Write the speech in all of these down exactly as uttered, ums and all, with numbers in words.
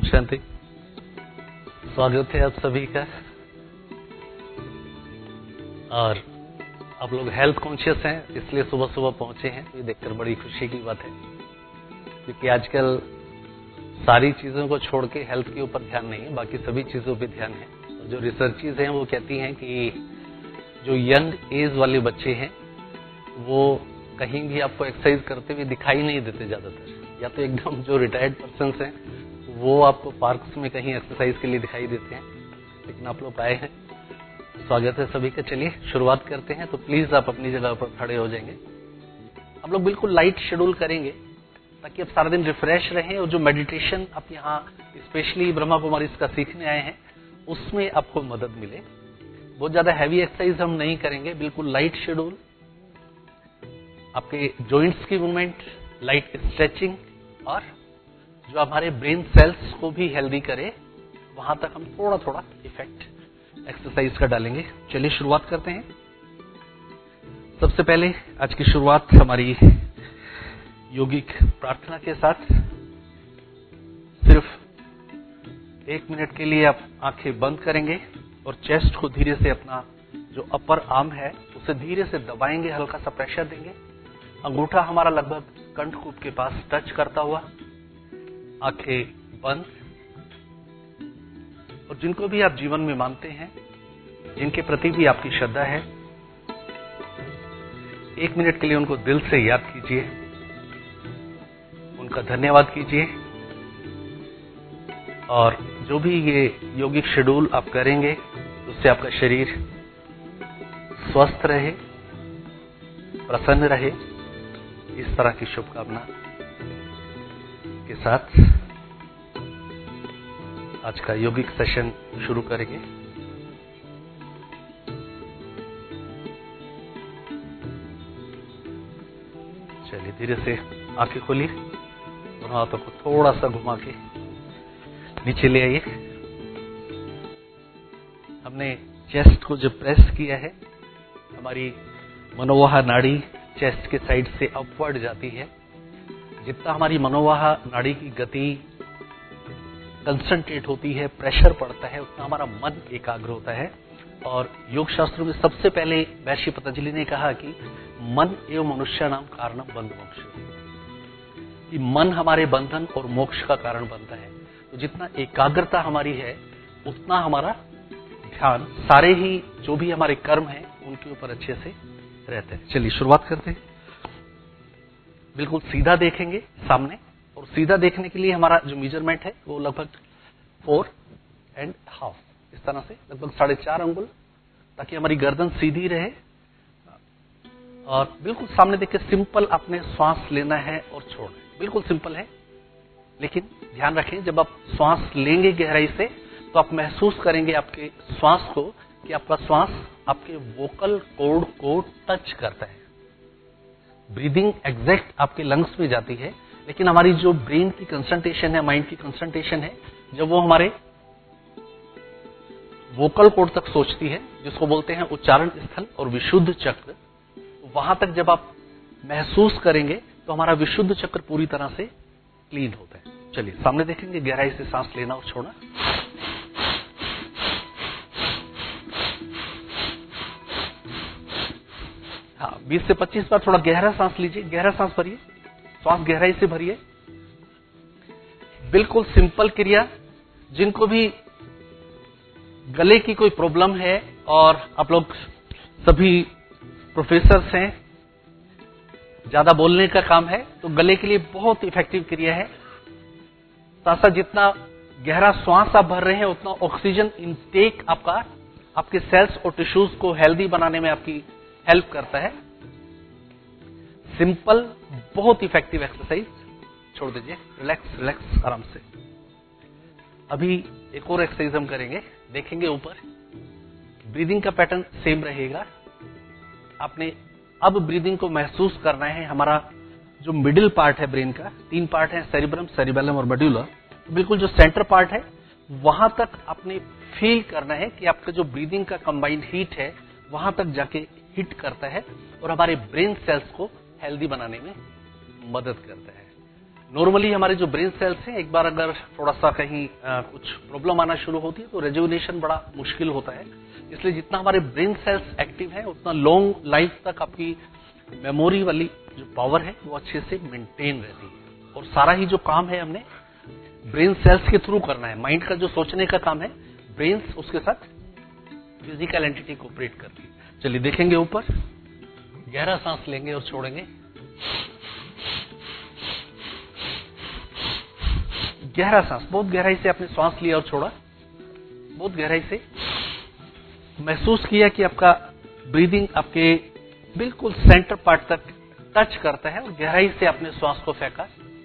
शांति। स्वागत है आप सभी का। और आप लोग हेल्थ कॉन्शियस हैं, इसलिए सुबह सुबह पहुंचे हैं, ये देखकर बड़ी खुशी की बात है, क्योंकि आजकल सारी चीजों को छोड़ के हेल्थ के ऊपर ध्यान नहीं है, बाकी सभी चीजों पे ध्यान है। और जो रिसर्चेज हैं वो कहती हैं कि जो यंग एज वाले बच्चे हैं वो कहीं भी आपको एक्सरसाइज करते हुए दिखाई नहीं देते ज्यादातर, या तो एकदम जो रिटायर्ड पर्सन हैं वो आपको पार्क्स में कहीं एक्सरसाइज के लिए दिखाई देते हैं, लेकिन आप लोग आए हैं, स्वागत है सभी का। चलिए शुरुआत करते हैं। तो प्लीज आप अपनी जगह पर खड़े हो जाएंगे। हम लोग बिल्कुल लाइट शेड्यूल करेंगे ताकि आप सारा दिन रिफ्रेश रहें, और जो मेडिटेशन आप यहाँ स्पेशली ब्रह्मा कुमारी इसका सीखने आए हैं उसमें आपको मदद मिले। बहुत ज्यादा हैवी एक्सरसाइज हम नहीं करेंगे, बिल्कुल लाइट शेड्यूल, आपके जॉइंट्स की मूवमेंट, लाइट स्ट्रेचिंग, और जो हमारे ब्रेन सेल्स को भी हेल्दी करे वहां तक हम थोड़ा थोड़ा इफेक्ट एक्सरसाइज का डालेंगे। चलिए शुरुआत करते हैं। सबसे पहले आज की शुरुआत हमारी योगिक प्रार्थना के साथ। सिर्फ एक मिनट के लिए आप आंखें बंद करेंगे और चेस्ट को धीरे से, अपना जो अपर आर्म है उसे धीरे से दबाएंगे, हल्का सा प्रेशर देंगे। अंगूठा हमारा लगभग कंठकूप के पास टच करता हुआ, आंखें बंद। और जिनको भी आप जीवन में मानते हैं, जिनके प्रति भी आपकी श्रद्धा है, एक मिनट के लिए उनको दिल से याद कीजिए, उनका धन्यवाद कीजिए। और जो भी ये योगिक शेड्यूल आप करेंगे उससे आपका शरीर स्वस्थ रहे, प्रसन्न रहे, इस तरह की शुभकामना के साथ आज का योगिक सेशन शुरू करेंगे। चलिए धीरे से आंखें खोलिए, दोनों हाथों को थोड़ा सा घुमा के नीचे ले आइए। हमने चेस्ट को जब प्रेस किया है, हमारी मनोवाह नाड़ी चेस्ट के साइड से अपवर्ड जाती है। जितना हमारी मनोवाह नाड़ी की गति कंसंट्रेट होती है, प्रेशर पड़ता है, उतना हमारा मन एकाग्र होता है। और योग शास्त्रों में सबसे पहले महर्षि पतंजलि ने कहा कि मन एवं मनुष्य नाम कारणम बंध मोक्ष, कि मन हमारे बंधन और मोक्ष का कारण बनता है। तो जितना एकाग्रता हमारी है उतना हमारा ध्यान सारे ही जो भी हमारे कर्म हैं उनके ऊपर अच्छे से रहते हैं। चलिए शुरुआत करते हैं। बिल्कुल सीधा देखेंगे सामने, और सीधा देखने के लिए हमारा जो मेजरमेंट है वो लगभग फोर एंड हाफ, इस तरह से लगभग साढ़े चार अंगुल, ताकि हमारी गर्दन सीधी रहे। और बिल्कुल सामने देख के सिंपल अपने श्वास लेना है और छोड़ना है, बिल्कुल सिंपल है। लेकिन ध्यान रखें, जब आप श्वास लेंगे गहराई से तो आप महसूस करेंगे आपके श्वास को, कि आपका श्वास आपके वोकल कॉर्ड को टच करता है। ब्रीदिंग एग्जैक्ट आपके लंग्स में जाती है, लेकिन हमारी जो ब्रेन की कंसंट्रेशन है, माइंड की कंसंट्रेशन है, जब वो हमारे वोकल कॉर्ड तक सोचती है, जिसको बोलते हैं उच्चारण स्थल और विशुद्ध चक्र, वहां तक जब आप महसूस करेंगे तो हमारा विशुद्ध चक्र पूरी तरह से क्लीन होता है। चलिए सामने देखेंगे, गहराई से सांस लेना और छोड़ना। हाँ, बीस से पच्चीस बार थोड़ा गहरा सांस लीजिए, गहरा सांस भरिए, श्वास गहराई से भरिए। बिल्कुल सिंपल क्रिया। जिनको भी गले की कोई प्रॉब्लम है, और आप लोग सभी प्रोफेसर्स हैं, ज्यादा बोलने का काम है, तो गले के लिए बहुत इफेक्टिव क्रिया है। साथ साथ जितना गहरा श्वास आप भर रहे हैं उतना ऑक्सीजन इनटेक आपका आपके सेल्स और टिश्यूज को हेल्दी बनाने में आपकी हेल्प करता है। सिंपल, बहुत इफेक्टिव एक्सरसाइज। छोड़ दीजिए, रिलैक्स रिलैक्स आराम से। अभी एक और एक्सरसाइज हम करेंगे, देखेंगे ऊपर। ब्रीदिंग का पैटर्न सेम रहेगा। आपने अब ब्रीदिंग को महसूस करना है। हमारा जो मिडिल पार्ट है ब्रेन का, तीन पार्ट है, सेरिब्रम, सेरिबेलम और मेडुला। बिल्कुल जो सेंटर पार्ट है वहां तक आपने फील करना है कि आपका जो ब्रीदिंग का कंबाइंड हीट है वहां तक जाके हिट करता है और हमारे ब्रेन सेल्स को हेल्दी बनाने में मदद करता है। नॉर्मली हमारे जो ब्रेन सेल्स हैं, एक बार अगर थोड़ा सा कहीं आ, कुछ प्रॉब्लम आना शुरू होती है तो रेजुविनेशन बड़ा मुश्किल होता है। इसलिए जितना हमारे ब्रेन सेल्स एक्टिव है उतना लॉन्ग लाइफ तक आपकी मेमोरी वाली जो पावर है वो अच्छे से मेंटेन रहती है। और सारा ही जो काम है हमने ब्रेन सेल्स के थ्रू करना है। माइंड का जो सोचने का काम है, ब्रेन उसके साथ फिजिकल एंटिटी कोऑपरेट करती है। चलिए देखेंगे ऊपर, गहरा सांस लेंगे और छोड़ेंगे। गहरा सांस, बहुत गहराई से आपने सांस लिया और छोड़ा, बहुत गहराई से महसूस किया कि आपका ब्रीदिंग आपके बिल्कुल सेंटर पार्ट तक टच करता है और गहराई से आपने श्वास को फेंका।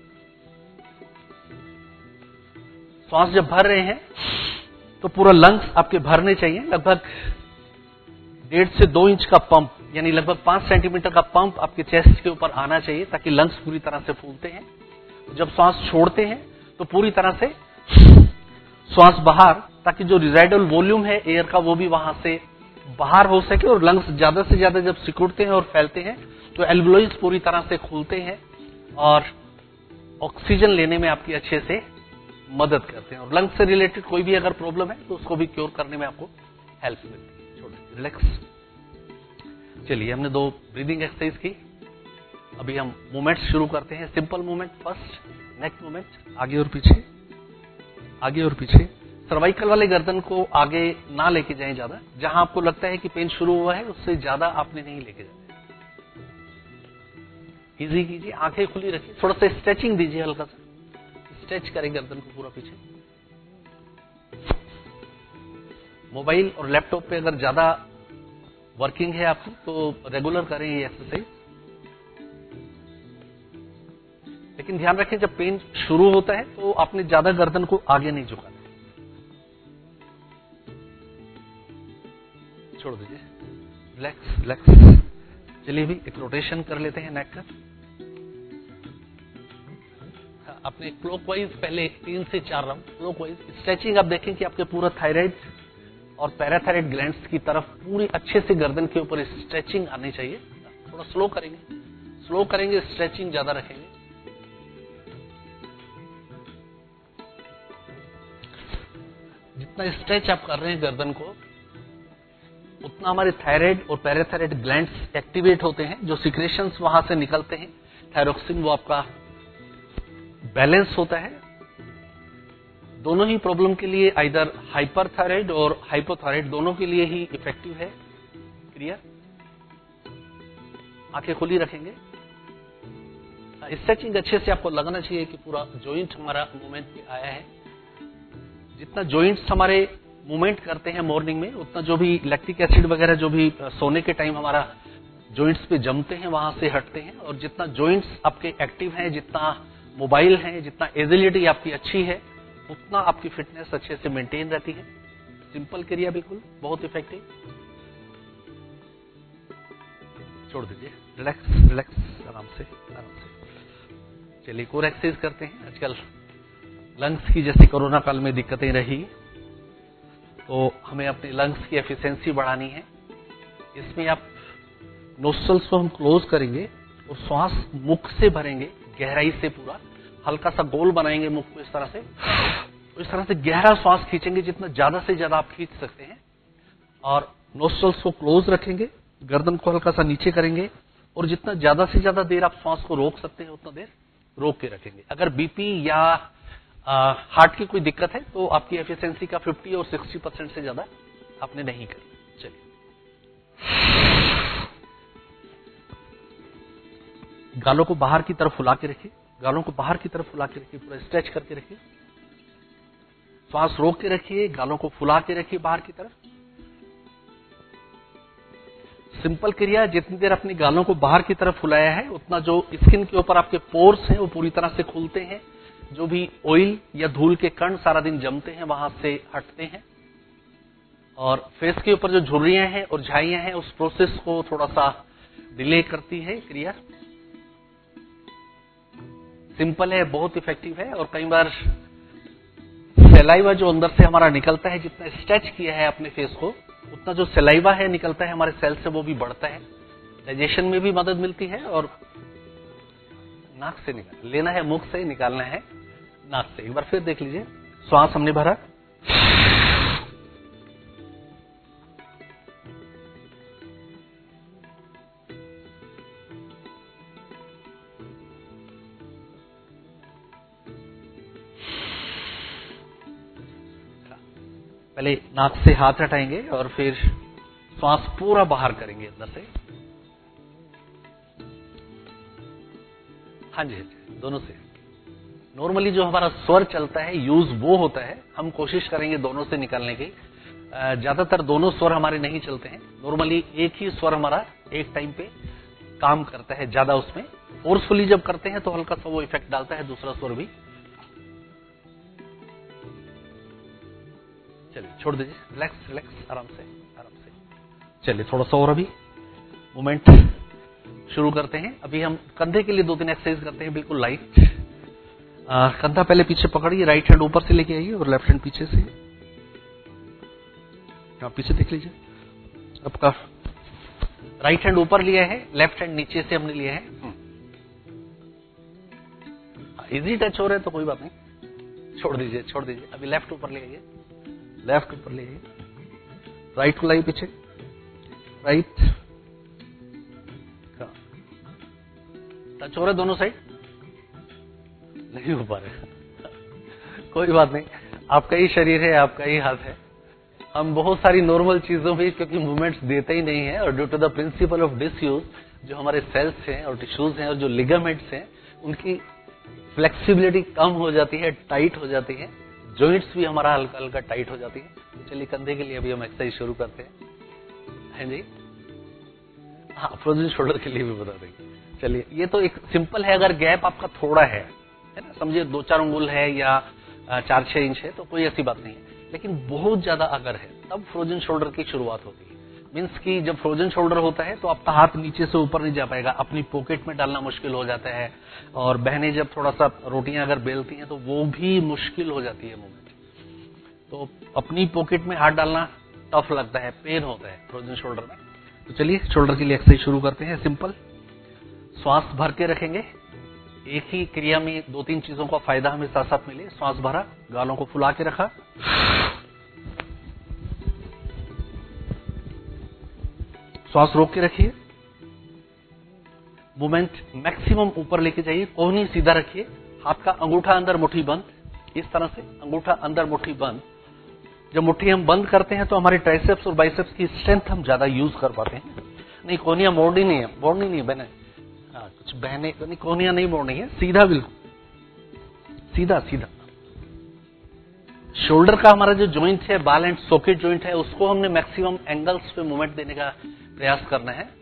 श्वास जब भर रहे हैं तो पूरा लंग्स आपके भरने चाहिए। लगभग डेढ़ से दो इंच का पंप, यानी लगभग पांच सेंटीमीटर का पंप आपके चेस्ट के ऊपर आना चाहिए ताकि लंग्स पूरी तरह से फूलते हैं। जब श्वास छोड़ते हैं तो पूरी तरह से श्वास बाहर, ताकि जो रिजाइडल वॉल्यूम है एयर का वो भी वहां से बाहर हो सके और लंग्स ज्यादा से ज्यादा जब सिकुड़ते हैं और फैलते हैं तो एल्वियोलाइज पूरी तरह से खुलते हैं और ऑक्सीजन लेने में आपकी अच्छे से मदद करते हैं। और लंग्स से रिलेटेड कोई भी अगर प्रॉब्लम है तो उसको भी क्योर करने में आपको हेल्प मिलती है। छोड़िए, रिलैक्स। चलिए, हमने दो ब्रीदिंग एक्सरसाइज की, अभी हम मूवमेंट्स शुरू करते हैं। Simple movement, first neck movement, आगे और पीछे, आगे और पीछे। सर्वाइकल वाले गर्दन को आगे ना लेके जाएं ज्यादा, जहां आपको लगता है कि पेन शुरू हुआ है उससे ज्यादा आपने नहीं लेके जाना। इजी कीजिए, आंखें खुली रखिए, थोड़ा सा स्ट्रेचिंग दीजिए, हल्का सा स्ट्रेच करें गर्दन को पूरा पीछे। मोबाइल और लैपटॉप पे अगर ज्यादा वर्किंग है आपकी तो रेगुलर करें ये एक्सरसाइज, लेकिन ध्यान रखें जब पेन शुरू होता है तो आपने ज्यादा गर्दन को आगे नहीं झुकाना। छोड़ दीजिए, रिलैक्स रिलैक्स। चलिए भी एक रोटेशन कर लेते हैं नेक का। अपने क्लॉकवाइज पहले तीन से चार राउंड क्लॉकवाइज स्ट्रेचिंग। आप देखें कि आपके पूरा थायराइड और पैराथायराइड ग्लैंड्स की तरफ पूरी अच्छे से गर्दन के ऊपर स्ट्रेचिंग आनी चाहिए। थोड़ा स्लो करेंगे, स्लो करेंगे, स्ट्रेचिंग ज्यादा रखेंगे। जितना स्ट्रेच आप कर रहे हैं गर्दन को उतना हमारे थायराइड और पैराथायराइड ग्लैंड्स एक्टिवेट होते हैं, जो सिक्रेशंस वहां से निकलते हैं। थायरोक्सिन वो आपका बैलेंस होता है। दोनों ही प्रॉब्लम के लिए आइदर हाइपरथायराइड और हाइपोथायराइड दोनों के लिए ही इफेक्टिव है क्रिया। आंखें खुली रखेंगे। स्ट्रेचिंग अच्छे से आपको लगना चाहिए कि पूरा जॉइंट हमारा मूवमेंट में आया है। जितना जॉइंट्स हमारे मूवमेंट करते हैं मॉर्निंग में उतना जो भी लैक्टिक एसिड वगैरह जो भी सोने के टाइम हमारा जॉइंट्स पे जमते हैं वहां से हटते हैं। और जितना जॉइंट्स आपके एक्टिव हैं, जितना मोबाइल है, जितना एजिलिटी आपकी अच्छी है, उतना आपकी फिटनेस अच्छे से मेंटेन रहती है। सिंपल क्रिया, बिल्कुल बहुत इफेक्टिव। छोड़ दीजिए, रिलैक्स रिलैक्स, आराम से आराम से। चलिए एक और एक्सरसाइज करते हैं। आजकल लंग्स की जैसे कोरोना काल में दिक्कतें रही तो हमें अपने लंग्स की एफिशिएंसी बढ़ानी है। इसमें आप नोस्ट्रल्स को हम क्लोज करेंगे और श्वास मुख से भरेंगे, गहराई से पूरा हल्का सा गोल बनाएंगे मुख को इस तरह से। इस तरह से गहरा श्वास खींचेंगे, जितना ज्यादा से ज्यादा आप खींच सकते हैं। और नोस्ट्रल्स को क्लोज रखेंगे, गर्दन को हल्का सा नीचे करेंगे और जितना ज्यादा से ज्यादा देर आप श्वास को रोक सकते हैं उतना देर रोक के रखेंगे। अगर बीपी या हार्ट की कोई दिक्कत है तो आपकी एफिशिएंसी का पचास और साठ परसेंट से ज्यादा आपने नहीं करना। चलिए, गालों को बाहर की तरफ फुला के रखिए, गालों को बाहर की तरफ फुला के रखिए, पूरा स्ट्रेच करके रखिए। श्वास रोक के रखिए, गालों को फुला के रखिए बाहर की तरफ। सिंपल क्रिया, जितनी देर अपनी गालों को बाहर की तरफ फुलाया है उतना जो स्किन के ऊपर आपके पोर्स हैं वो पूरी तरह से खुलते हैं। जो भी ऑयल या धूल के कण सारा दिन जमते हैं वहां से हटते हैं। और फेस के ऊपर जो झुर्रियां हैं और झाइयां हैं उस प्रोसेस को थोड़ा सा डिले करती है क्रिया। सिंपल है, बहुत इफेक्टिव है। और कई बार सलाइवा जो अंदर से हमारा निकलता है, जितना स्ट्रेच किया है अपने फेस को उतना जो सलाइवा है निकलता है हमारे सेल से वो भी बढ़ता है। डाइजेशन में भी मदद मिलती है और नाक से निकाल लेना है, मुख से निकालना है नाक से। एक बार फिर देख लीजिए, श्वास हमने भरा, पहले नाक से हाथ हटाएंगे और फिर श्वास पूरा बाहर करेंगे अंदर से। हाँ जी, दोनों से। नॉर्मली जो हमारा स्वर चलता है यूज वो होता है, हम कोशिश करेंगे दोनों से निकालने की। ज्यादातर दोनों स्वर हमारे नहीं चलते हैं, नॉर्मली एक ही स्वर हमारा एक टाइम पे काम करता है ज्यादा। उसमें फोर्सफुली जब करते हैं तो हल्का सा वो इफेक्ट डालता है दूसरा स्वर भी। चलिए छोड़ दीजिए, रिलैक्स रिलैक्स, आराम से आराम से। चलिए थोड़ा सा और अभी मोमेंट शुरू करते हैं। अभी हम कंधे के लिए दो तीन एक्सरसाइज करते हैं, बिल्कुल लाइट। कंधा पहले पीछे पकड़िए, राइट हैंड ऊपर से लेके आइए और लेफ्ट हैंड पीछे से। आप पीछे देख लीजिए, आपका राइट हैंड ऊपर लिया है, लेफ्ट हैंड नीचे से हमने लिया है। इजी टच हो रहा है तो कोई बात नहीं, छोड़ दीजिए छोड़ दीजिए। अभी लेफ्ट ऊपर ले आइए, लेफ्ट ऊपर ले आइए, राइट को लाइए पीछे, राइट। टच हो रहा है दोनों साइड, नहीं हो पा रहे कोई बात नहीं, आपका ही शरीर है, आपका ही हाथ है। हम बहुत सारी नॉर्मल चीजों में क्योंकि मूवमेंट्स देते ही नहीं है, और due to the principle of disuse जो हमारे सेल्स हैं और टिश्यूज हैं और जो लिगामेंट्स हैं उनकी फ्लेक्सिबिलिटी कम हो जाती है, टाइट हो जाती है, जॉइंट्स भी हमारा हल्का हल्का टाइट हो जाती है। तो चलिए कंधे के लिए अभी हम एक्सरसाइज शुरू करते हैं। है जी, हाँ फ्रोजन शोल्डर के लिए भी बता देंगे। चलिए, ये तो एक सिंपल है, अगर गैप आपका थोड़ा है है ना, समझिए दो चार अंगुल है या चार छह इंच है तो कोई ऐसी बात नहीं है, लेकिन बहुत ज्यादा अगर है तब फ्रोजन शोल्डर की शुरुआत होती है। मीन्स कि जब फ्रोजन शोल्डर होता है तो आपका हाथ नीचे से ऊपर नहीं जा पाएगा, अपनी पॉकेट में डालना मुश्किल हो जाता है, और बहनें जब थोड़ा सा रोटियां अगर बेलती हैं तो वो भी मुश्किल हो जाती है मूवमेंट। तो अपनी पॉकेट में हाथ डालना टफ लगता है, पेन होता है फ्रोजन शोल्डर में। तो चलिए शोल्डर के लिए एक्सरसाइज शुरू करते हैं। सिंपल, श्वास भर के रखेंगे, एक ही क्रिया में दो तीन चीजों का फायदा हमें साथ साथ मिले। श्वास भरा, गालों को फुला के रखा, श्वास रोक के रखिए, मूवमेंट मैक्सिमम ऊपर लेके जाइए, कोहनी सीधा रखिए, हाथ का अंगूठा अंदर, मुट्ठी बंद, इस तरह से अंगूठा अंदर मुट्ठी बंद। जब मुट्ठी हम बंद करते हैं तो हमारे ट्राइसेप्स और बाइसेप्स की स्ट्रेंथ हम ज्यादा यूज कर पाते हैं। नहीं, कोहनियां मोड़नी नहीं है, मोड़नी नहीं है बहने, हाँ कुछ बहने नहीं, कोहनियां नहीं मोड़नी है, सीधा, बिल्कुल सीधा सीधा। शोल्डर का हमारा जो जॉइंट है, बाल एंड सॉकेट जॉइंट है, उसको हमने मैक्सिमम एंगल्स पे मूवमेंट देने का प्रयास करना है।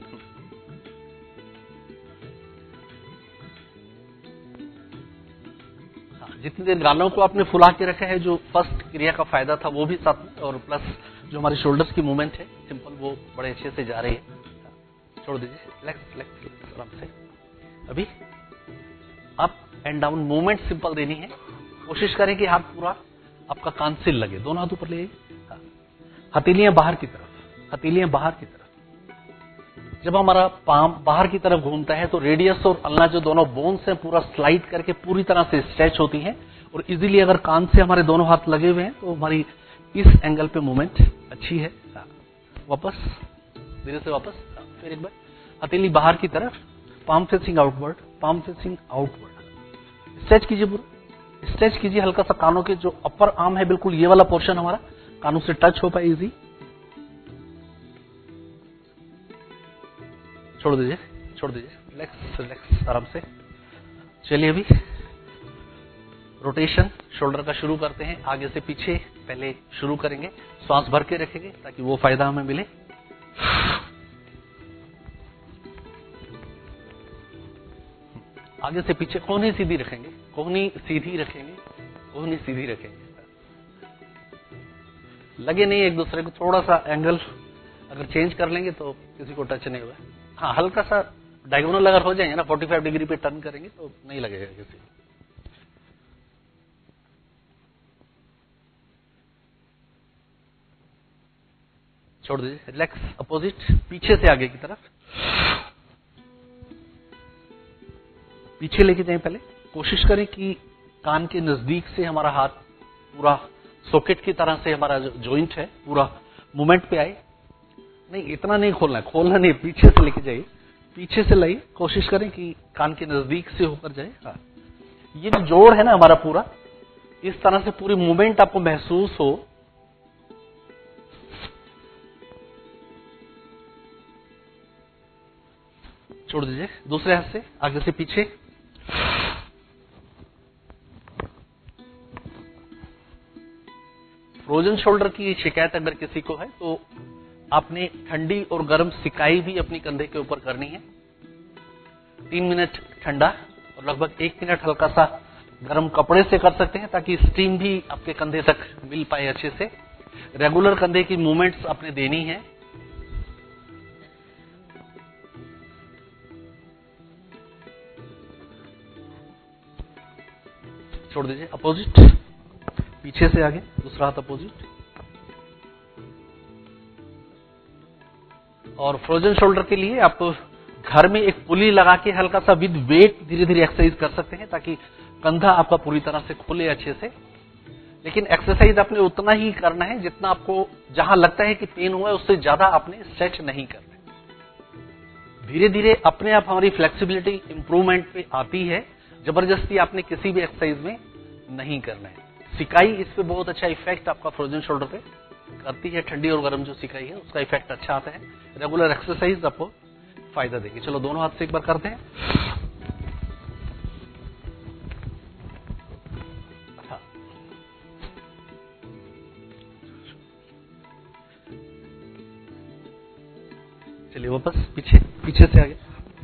हाँ, जितनी देर गालों को आपने फुला के रखा है, जो फर्स्ट क्रिया का फायदा था वो भी साथ में, और प्लस जो हमारे शोल्डर्स की मूवमेंट है सिंपल, वो बड़े अच्छे से जा रही है। छोड़ दीजिए, रिलैक्स रिलैक्स आराम से। अभी up and down movement simple देनी है। कोशिश करें कि हाथ पूरा आपका कान से लगे, दोनों हाथ ऊपर ले, हथेलियां बाहर की तरफ, हथेलियां बाहर की तरफ। जब हमारा पाम बाहर की तरफ घूमता है तो रेडियस और अल्ना जो दोनों बोन्स हैं पूरा स्लाइड करके पूरी तरह से स्ट्रेच होती हैं, और इजीली अगर कान से हमारे दोनों हाथ लगे हुए हैं तो हमारी इस एंगल पे मूवमेंट अच्छी है। वापस धीरे से वापस, फिर एक बार हथेली बाहर की तरफ, palm facing outward, palm facing outward. Stretch कीजिए, पूरा स्ट्रेच कीजिए हल्का सा, कानों के जो अपर आर्म है बिल्कुल ये वाला पोर्शन हमारा कानों से टच हो पाए इजी। छोड़ दीजिए छोड़ दीजिए, रिलैक्स रिलैक्स आराम से। चलिए अभी रोटेशन शोल्डर का शुरू करते हैं, आगे से पीछे पहले शुरू करेंगे, श्वास भर के रखेंगे ताकि वो फायदा हमें मिले। आगे से पीछे कोहनी सीधी रखेंगे, कोहनी सीधी रखेंगे, कोहनी सीधी रखेंगे, लगे नहीं एक दूसरे को, थोड़ा सा एंगल अगर चेंज कर लेंगे तो किसी को टच नहीं हुआ। हाँ, हल्का सा डायगोनल अगर हो जाएंगे ना, पैंतालीस डिग्री पे टर्न करेंगे तो नहीं लगेगा किसी को। छोड़ दीजिए, रिलैक्स, अपोजिट, पीछे से आगे की तरफ। पीछे लेके जाएं। पहले कोशिश करें कि कान के नजदीक से हमारा हाथ पूरा सॉकेट की तरह से हमारा जो जॉइंट है पूरा मूवमेंट पे आए। नहीं, इतना नहीं खोलना है, खोलना नहीं, पीछे से लेके जाइए, पीछे से लाइए। कोशिश करें कि कान के नजदीक से होकर जाए। हाँ, ये जो जोड़ है ना हमारा पूरा, इस तरह से पूरी मूवमेंट आपको महसूस हो। छोड़ दीजिए, दूसरे हाथ से आगे से पीछे। फ्रोजन शोल्डर की शिकायत अगर किसी को है तो आपने ठंडी और गर्म सिकाई भी अपनी कंधे के ऊपर करनी है। तीन मिनट ठंडा और लगभग एक मिनट हल्का सा गर्म कपड़े से कर सकते हैं ताकि स्टीम भी आपके कंधे तक मिल पाए अच्छे से। रेगुलर कंधे की मूवमेंट्स आपने देनी है। छोड़ दीजिए, अपोजिट, पीछे से आगे, दूसरा हाथ अपोजिट। और फ्रोजन शोल्डर के लिए आप घर में एक पुली लगा के हल्का सा विद वेट धीरे धीरे एक्सरसाइज कर सकते हैं ताकि कंधा आपका पूरी तरह से खुले अच्छे से। लेकिन एक्सरसाइज आपने उतना ही करना है जितना आपको, जहां लगता है कि पेन हुआ है उससे ज्यादा आपने स्ट्रेच नहीं करना है। धीरे धीरे अपने आप हमारी फ्लेक्सिबिलिटी इंप्रूवमेंट पे आती है। जबरदस्ती आपने किसी भी एक्सरसाइज में नहीं करना है। सिकाई इस पे बहुत अच्छा इफेक्ट आपका फ्रोजन शोल्डर पे करती है। ठंडी और गर्म जो सिकाई है उसका इफेक्ट अच्छा आता है। रेगुलर एक्सरसाइज आपको फायदा देगी। चलो दोनों हाथ से एक बार करते हैं। हाँ। चलिए वापस पीछे, पीछे से आगे।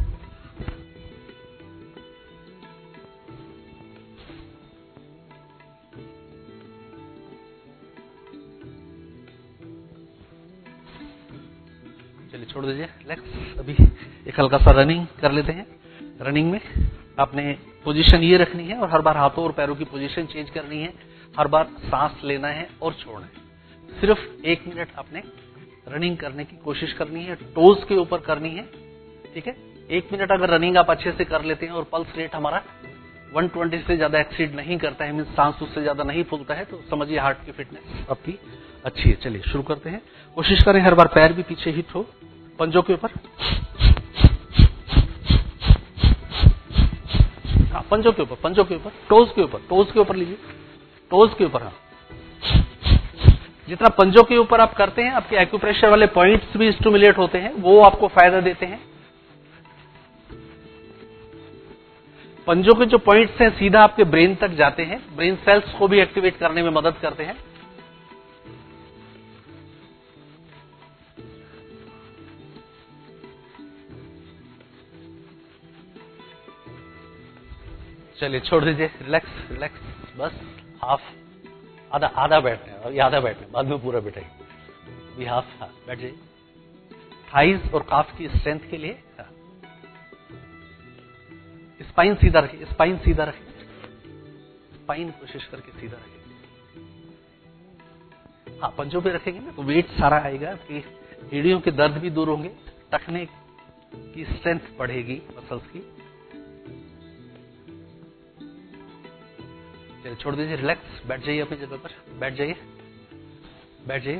चलिए छोड़ दीजिए, रिलैक्स। अभी एक हल्का सा रनिंग कर लेते हैं। रनिंग में आपने पोजीशन ये रखनी है और हर बार हाथों और पैरों की पोजीशन चेंज करनी है। हर बार सांस लेना है और छोड़ना है। सिर्फ एक मिनट आपने रनिंग करने की कोशिश करनी है। टोज के ऊपर करनी है, ठीक है। एक मिनट अगर रनिंग आप अच्छे से कर लेते हैं और पल्स रेट हमारा एक सौ बीस से ज्यादा एक्सीड नहीं करता है, मीन सांस उससे ज्यादा नहीं फूलता है, तो समझिए हार्ट की फिटनेस आपकी अच्छी है। चलिए शुरू करते हैं। कोशिश करें हर बार पैर भी पीछे हिट हो, पंजों के ऊपर। हाँ, पंजों के ऊपर, पंजों के ऊपर, टोज के ऊपर, टोज के ऊपर लीजिए, टोज के ऊपर। हाँ, जितना पंजों के ऊपर आप करते हैं आपके एक्यूप्रेशर वाले पॉइंट्स भी स्टिमुलेट होते हैं, वो आपको फायदा देते हैं। पंजों के जो पॉइंट्स हैं सीधा आपके ब्रेन तक जाते हैं, ब्रेन सेल्स को भी एक्टिवेट करने में मदद करते हैं। चलिए छोड़ दीजिए, रिलैक्स रिलैक्स। बस हाफ, आधा आधा बैठना है, अभी आधा बैठना है, बाद में पूरा बैठेंगे। अभी हाफ, हाँ, बैठ जाइए। थाइज और काफ की स्ट्रेंथ के लिए हाँ। स्पाइन सीधा रखिए, स्पाइन सीधा रखिए, स्पाइन कोशिश करके सीधा रखिए। हाँ, पंजों पे रखेंगे ना तो वेट सारा आएगा, आपकी एड़ियों के दर्द भी दूर होंगे, टखने की स्ट्रेंथ बढ़ेगी मसल्स की। चलिए छोड़ दीजिए, रिलैक्स, बैठ जाइए अपनी जगह पर, बैठ जाइए, बैठ जाइए।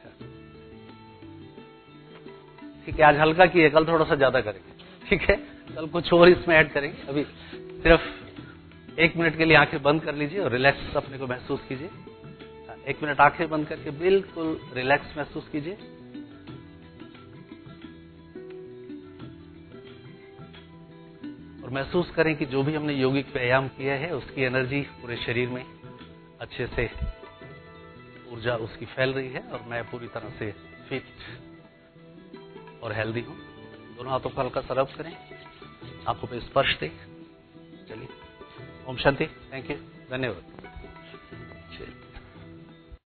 ठीक है, आज हल्का किए, कल थोड़ा सा ज्यादा करेंगे, ठीक है। कल कुछ और इसमें ऐड करेंगे। अभी सिर्फ एक मिनट के लिए आंखें बंद कर लीजिए और रिलैक्स अपने को महसूस कीजिए। एक मिनट आंखें बंद करके बिल्कुल रिलैक्स महसूस कीजिए। और महसूस करें कि जो भी हमने यौगिक व्यायाम किया है उसकी एनर्जी पूरे शरीर में अच्छे से ऊर्जा उसकी फैल रही है और मैं पूरी तरह से फिट और हेल्दी हूं। दोनों हाथों को हल्का सा रब करें, आंखों पे स्पर्श दें। चलिए, ओम शांति, थैंक यू, धन्यवाद।